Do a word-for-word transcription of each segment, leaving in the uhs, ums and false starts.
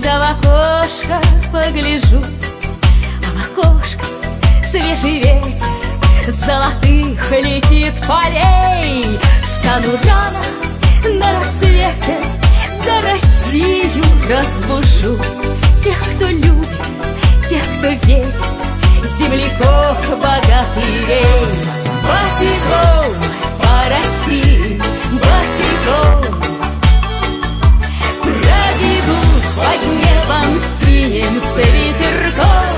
Да в окошко погляжу, а в окошко свежий ветер золотых летит полей. Встану рано на рассвете, да Россию разбужу. Тех, кто любит, тех, кто верит, земляков, богатырей. Босиком по России, босиком пробегу под небом синим с ветерком.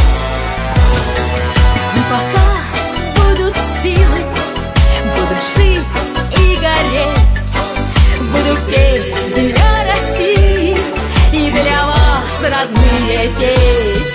И пока будут силы, буду жить и гореть, буду петь для России и для вас, родные, петь.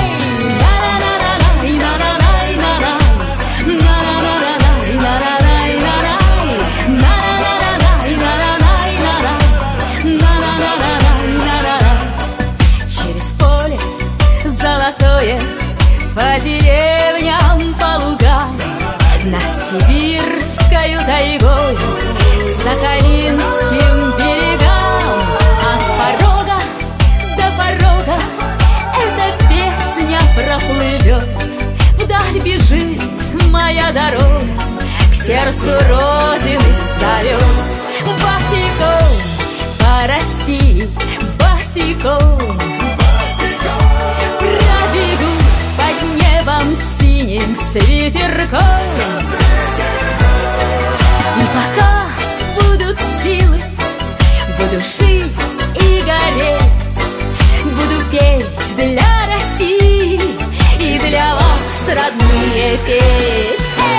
По деревням, по лугам, над сибирскою тайгой, к сахалинским берегам. От порога до порога эта песня проплывет. Вдаль бежит моя дорога, к сердцу Родины зовет. Босиком по России, босиком пробегу под небом синим с ветерком. И пока будут силы, буду жить и гореть, буду петь для России и для вас, родные, петь.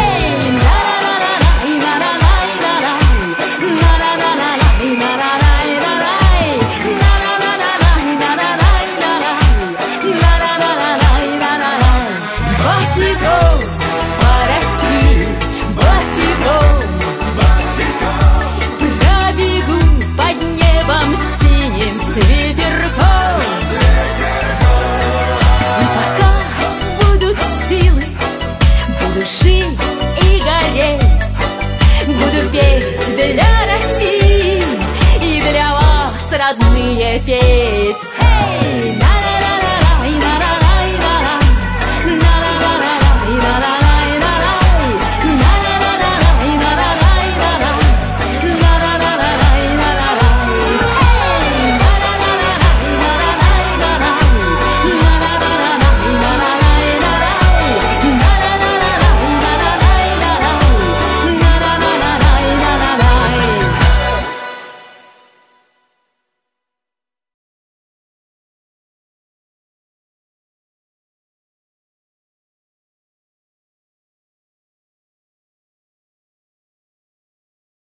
Жить и гореть, буду петь для России и для вас, родные, петь.